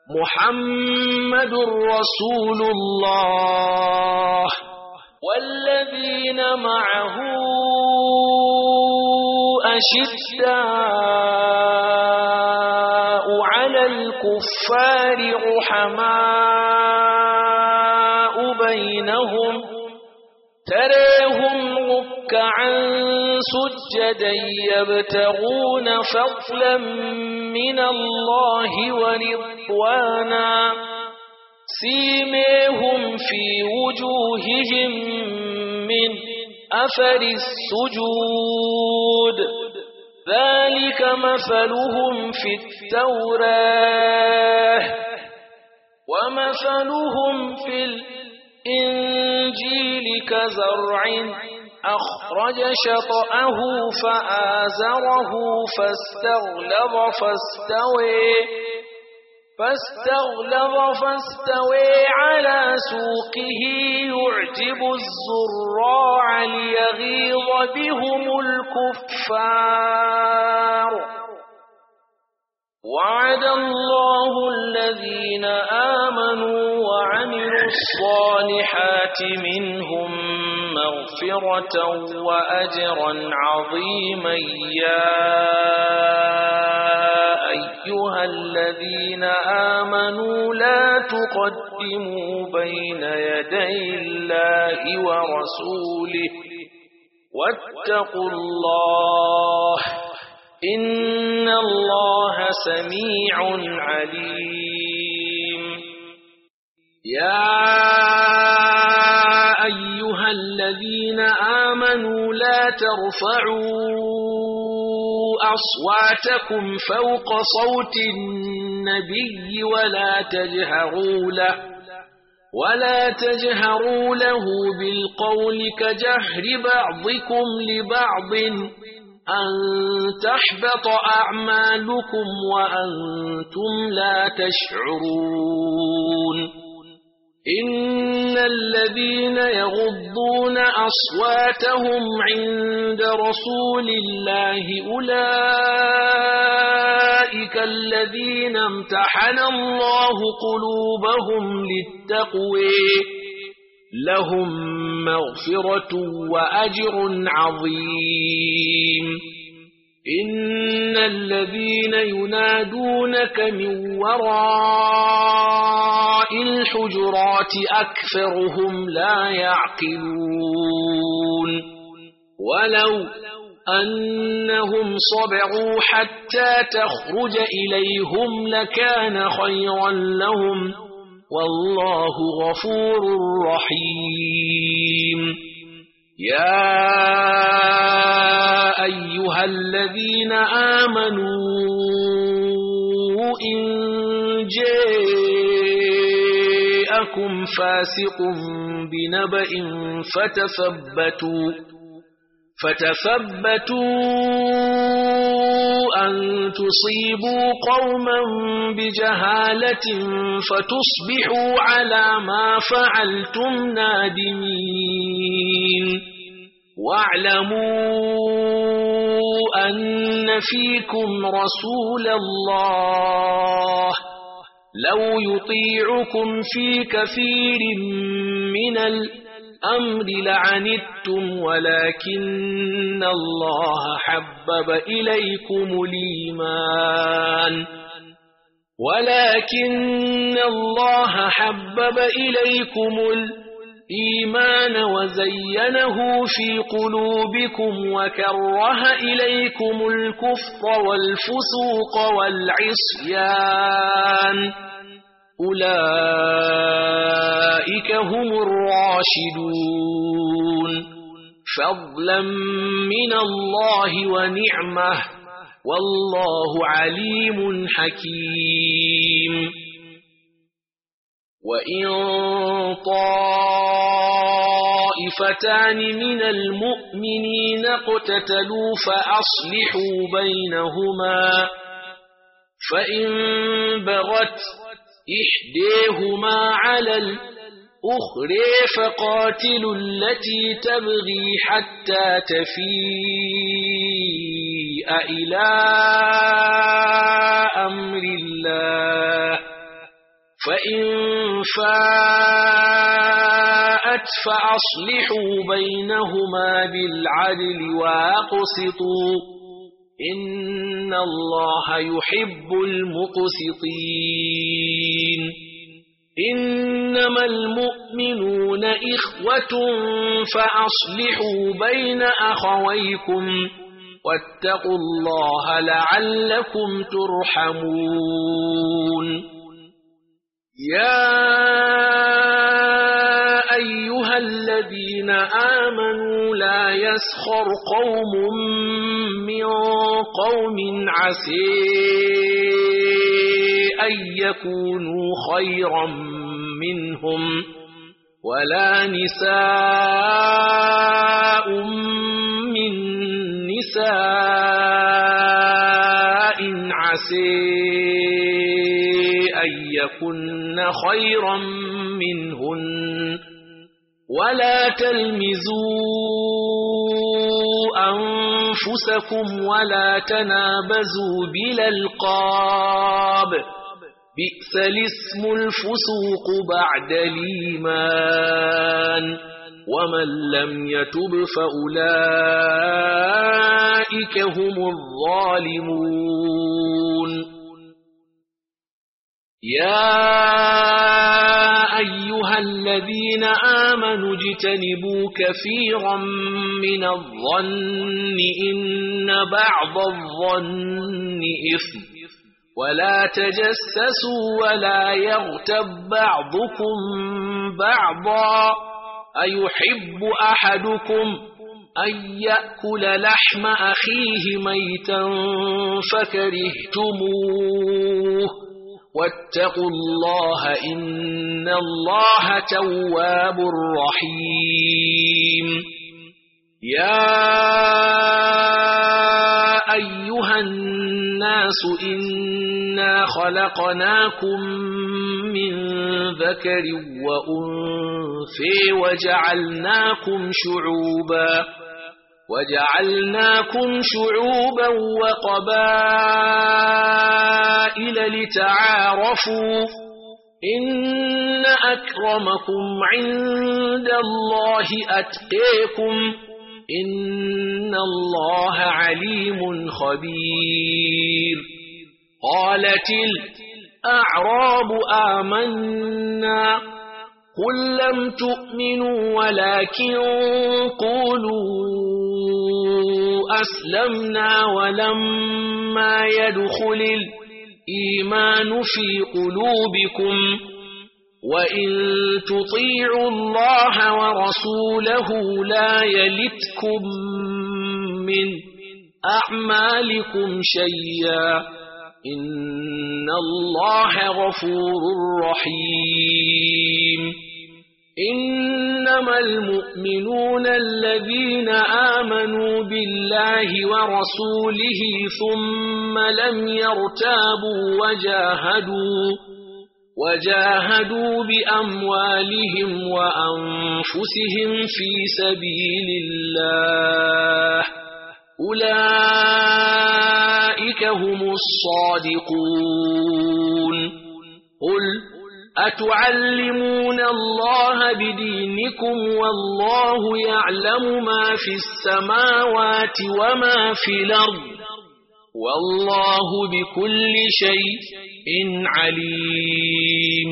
محمد رسول الله والذين معه أشداء على الكفار رحماء بينهم تراهم ركعا سجدا يبتغون فضلا من الله ورضوانا سيماهم في وجوههم من أثر السجود ذلك مثلهم في التوراة ومثلهم في الإنجيل كزرع أخرج شطأه فآزره فاستغلظ على سوقه يعجب الزراع ليغيظ بهم الكفار وعد الله الذين آمنوا وعملوا الصالحات منهم مغفرة وأجرا عظيما يا أيها الذين آمنوا لا تقدموا بين يدي الله ورسوله واتقوا الله إن الله سميع عليم يا أيها الذين آمنوا لا ترفعوا أصواتكم فوق صوت النبي ولا تجهروا له بالقول كجهر بعضكم لبعض أن تحبط أعمالكم وأنتم لا تشعرون إن الذين يغضون أصواتهم عند رسول الله أولئك الذين امتحن الله قلوبهم للتقوى لهم مغفرة وأجر عظيم إن الذين ينادونك من وراء الحجرات أكثرهم لا يعقلون ولو أنهم صبروا حتى تخرج إليهم لكان خيرا لهم والله غفور رحيم يا أيها الذين آمنوا إن جاءكم فاسق بنبأ فتثبتوا أن تصيبوا قوما بجهالة فتصبحوا على ما فعلتم نادمين واعلموا أن فيكم رسول الله لو يطيعكم في كثير من الأمر لعنتم ولكن الله حبب إليكم الإيمان وزينه في قلوبكم وكره إليكم الكفر والفسوق والعصيان أولئك هم الراشدون فضلا من الله ونعمة والله عليم حكيم وإن طائفتان من المؤمنين اقتتلوا فأصلحوا بينهما فإن بغت إحداهما على الأخرى فقاتلوا التي تبغي حتى تفيء إلى أمر الله فإن فاءت فأصلحوا بينهما بالعدل وأقسطوا إن الله يحب المقسطين إنما المؤمنون إخوة فأصلحوا بين أخويكم واتقوا الله لعلكم ترحمون يا أيها الذين آمنوا لا يسخر قوم من قوم عسى أن يكونوا خيرا منهم ولا نساء من نساء عسى أن يكن خيرا منهن ولا تلمزوا أنفسكم ولا تنابزوا بالألقاب بئس الاسم الفسوق بعد الإيمان ومن لم يتب فأولئك هم الظالمون يا أيها الذين آمنوا اجتنبوا كثيرا من الظن إن بعض الظن إثم ولا تجسسوا ولا يغتب بعضكم بعضا أيحب أحدكم أن يأكل لحم أخيه ميتا فكرهتموه واتقوا الله إن الله تواب رحيم يا أيها الناس إنا خلقناكم من ذكر وأنثى وجعلناكم شعوبا وقبائل لتعارفوا إن أكرمكم عند الله أتقاكم إن الله عليم خبير قالت الأعراب آمنا قل لم تؤمنوا ولكن قولوا أسلمنا ولما يدخل الإيمان في قلوبكم وإن تطيعوا الله ورسوله لا يلتكم من أعمالكم شيئا إن الله غفور رحيم إنما المؤمنون الذين آمنوا بالله ورسوله ثم لم يرتابوا وجاهدوا بأموالهم وأنفسهم في سبيل الله أولئك هم الصادقون قل أتعلمون الله بدينكم والله يعلم ما في السماوات وما في الأرض والله بكل شيء عليم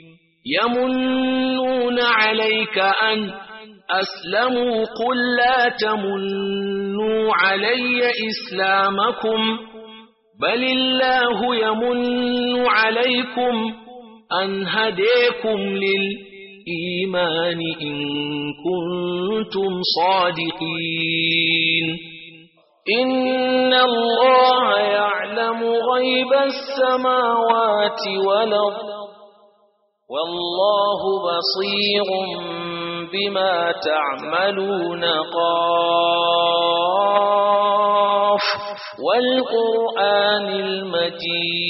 يمنون عليك أن أسلموا قل لا تمنوا علي إسلامكم بل الله يمن عليكم أن هديكم للإيمان إن كنتم صادقين إن الله يعلم غيب السماوات والأرض والله بصير بما تعملون قاف والقرآن المجيد